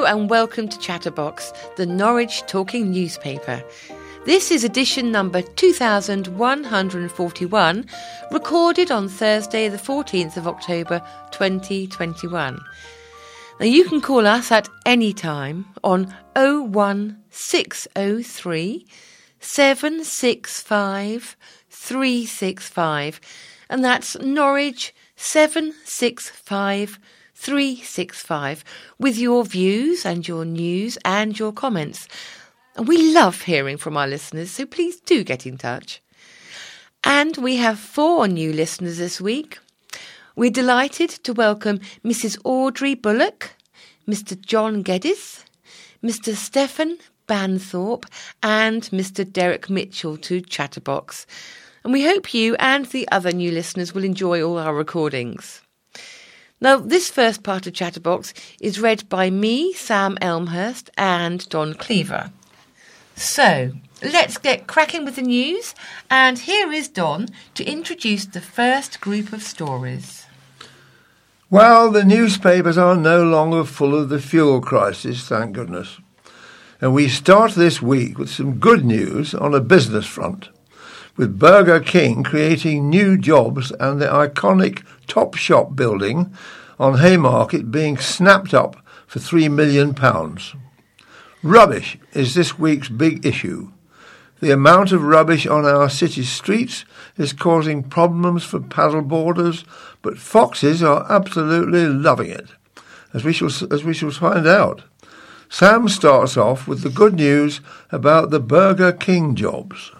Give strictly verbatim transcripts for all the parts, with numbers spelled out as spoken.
and welcome to Chatterbox, the Norwich talking newspaper. This is edition number two thousand one hundred forty-one, recorded on Thursday the fourteenth of October twenty twenty-one. Now you can call us at any time on oh one six oh three seven six five three six five, and that's Norwich seven six five three six five, with your views and your news and your comments. And we love hearing from our listeners, so please do get in touch. And we have four new listeners this week. We're delighted to welcome Missus Audrey Bullock, Mister John Geddes, Mister Stephen Banthorpe, and Mister Derek Mitchell to Chatterbox. And we hope you and the other new listeners will enjoy all our recordings. Now, this first part of Chatterbox is read by me, Sam Elmhurst, and Don Cleaver. So, let's get cracking with the news, and here is Don to introduce the first group of stories. Well, the newspapers are no longer full of the fuel crisis, thank goodness. And we start this week with some good news on a business front, with Burger King creating new jobs and the iconic Topshop building on Haymarket being snapped up for three million pounds. Rubbish is this week's big issue. The amount of rubbish on our city streets is causing problems for paddleboarders, but foxes are absolutely loving it, as we shall, as we shall find out. Sam starts off with the good news about the Burger King jobs.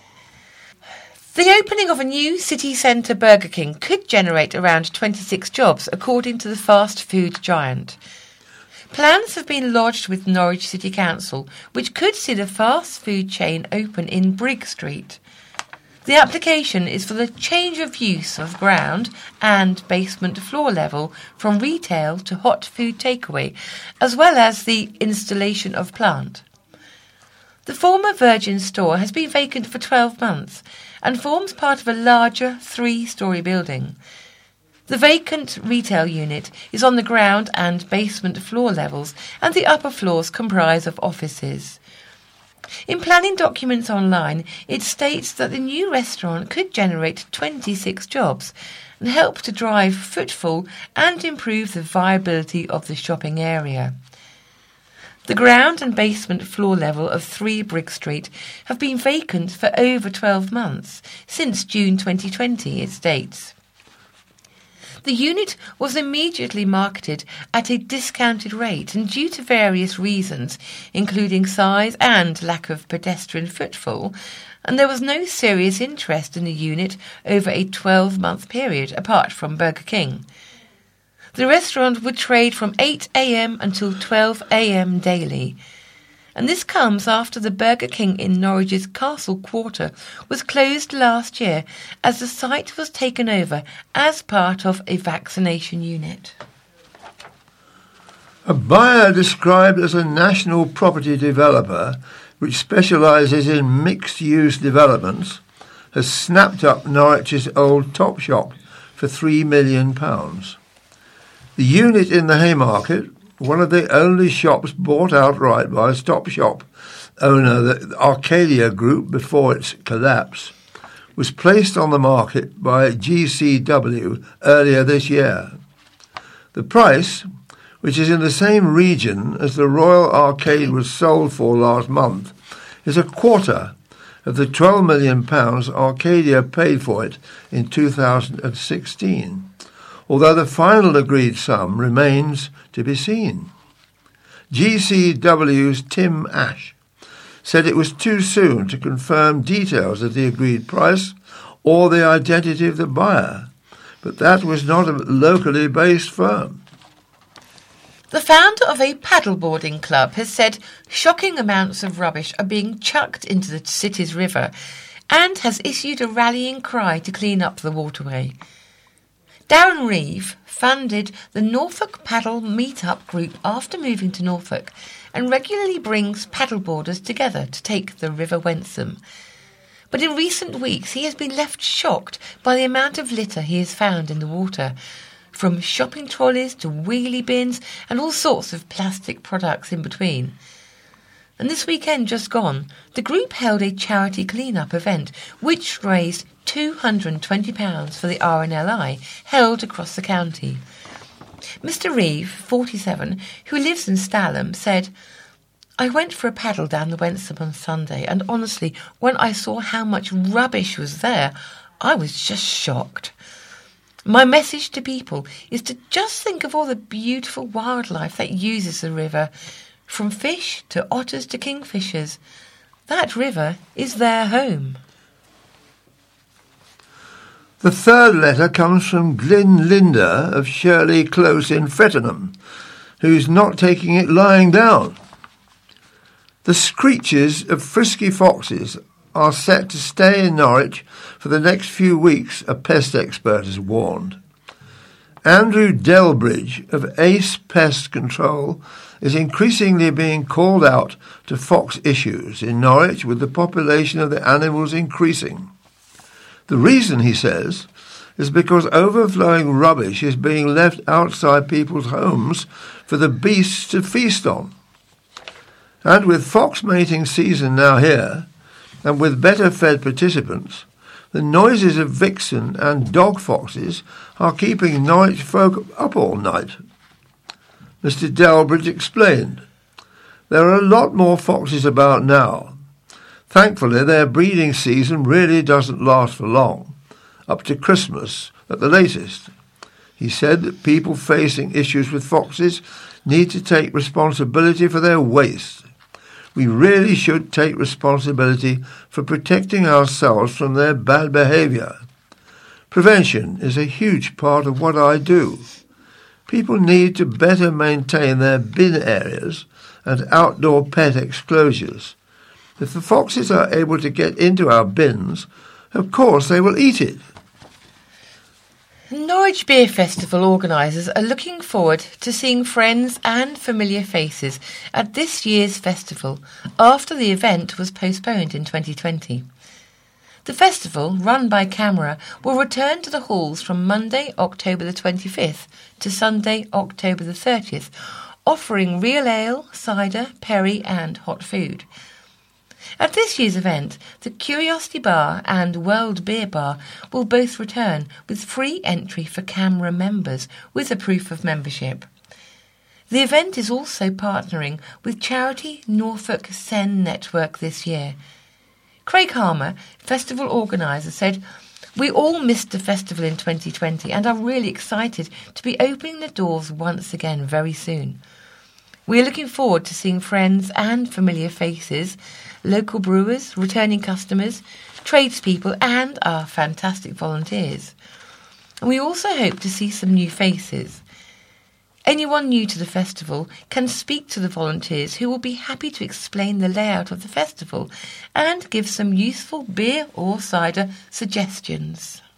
The opening of a new city centre Burger King could generate around twenty-six jobs, according to the fast food giant. Plans have been lodged with Norwich City Council, which could see the fast food chain open in Brigg Street. The application is for the change of use of ground and basement floor level from retail to hot food takeaway, as well as the installation of plant. The former Virgin store has been vacant for twelve months and forms part of a larger three-storey building. The vacant retail unit is on the ground and basement floor levels, and the upper floors comprise of offices. In planning documents online, it states that the new restaurant could generate twenty-six jobs and help to drive footfall and improve the viability of the shopping area. The ground and basement floor level of three Brigg Street have been vacant for over twelve months, since June twenty twenty, it states. The unit was immediately marketed at a discounted rate, and due to various reasons, including size and lack of pedestrian footfall, and there was no serious interest in the unit over a twelve-month period, apart from Burger King. The restaurant would trade from eight a.m. until twelve a.m. daily. And this comes after the Burger King in Norwich's Castle Quarter was closed last year as the site was taken over as part of a vaccination unit. A buyer described as a national property developer which specialises in mixed-use developments has snapped up Norwich's old Topshop for three million pounds. The unit in the Haymarket, one of the only shops bought outright by Topshop owner, the Arcadia Group, before its collapse, was placed on the market by G C W earlier this year. The price, which is in the same region as the Royal Arcade was sold for last month, is a quarter of the twelve million pounds Arcadia paid for it in two thousand sixteen. Although the final agreed sum remains to be seen. G C W's Tim Ash said it was too soon to confirm details of the agreed price or the identity of the buyer, but that was not a locally based firm. The founder of a paddleboarding club has said shocking amounts of rubbish are being chucked into the city's river and has issued a rallying cry to clean up the waterway. Darren Reeve funded the Norfolk Paddle Meetup group after moving to Norfolk and regularly brings paddleboarders together to take the River Wensum. But in recent weeks he has been left shocked by the amount of litter he has found in the water, from shopping trolleys to wheelie bins and all sorts of plastic products in between. And this weekend just gone, the group held a charity clean-up event which raised two hundred and twenty pounds for the R N L I held across the county. Mister Reeve, forty-seven, who lives in Stalham, said, "I went for a paddle down the Wensum on Sunday, and honestly, when I saw how much rubbish was there, I was just shocked. My message to people is to just think of all the beautiful wildlife that uses the river, from fish to otters to kingfishers. That river is their home." The third letter comes from Glyn Linda of Shirley Close in Fettenham, who's not taking it lying down. The screeches of frisky foxes are set to stay in Norwich for the next few weeks, a pest expert has warned. Andrew Delbridge of Ace Pest Control is increasingly being called out to fox issues in Norwich, with the population of the animals increasing. The reason, he says, is because overflowing rubbish is being left outside people's homes for the beasts to feast on. And with fox mating season now here, and with better fed participants, the noises of vixen and dog foxes are keeping Norwich folk up all night. Mister Delbridge explained, "There are a lot more foxes about now. Thankfully, their breeding season really doesn't last for long, up to Christmas at the latest." He said that people facing issues with foxes need to take responsibility for their waste. We really should take responsibility for protecting ourselves from their bad behaviour. Prevention is a huge part of what I do. People need to better maintain their bin areas and outdoor pet exclosures. If the foxes are able to get into our bins, of course they will eat it. Norwich Beer Festival organisers are looking forward to seeing friends and familiar faces at this year's festival after the event was postponed in twenty twenty. The festival, run by CAMERA, will return to the halls from Monday, October the twenty-fifth to Sunday, October the thirtieth, offering real ale, cider, perry and hot food. At this year's event, the Curiosity Bar and World Beer Bar will both return with free entry for CAMERA members with a proof of membership. The event is also partnering with charity Norfolk Sen Network this year. Craig Harmer, festival organiser, said, "We all missed the festival in twenty twenty and are really excited to be opening the doors once again very soon. We are looking forward to seeing friends and familiar faces, local brewers, returning customers, tradespeople and our fantastic volunteers. And we also hope to see some new faces. Anyone new to the festival can speak to the volunteers, who will be happy to explain the layout of the festival and give some useful beer or cider suggestions."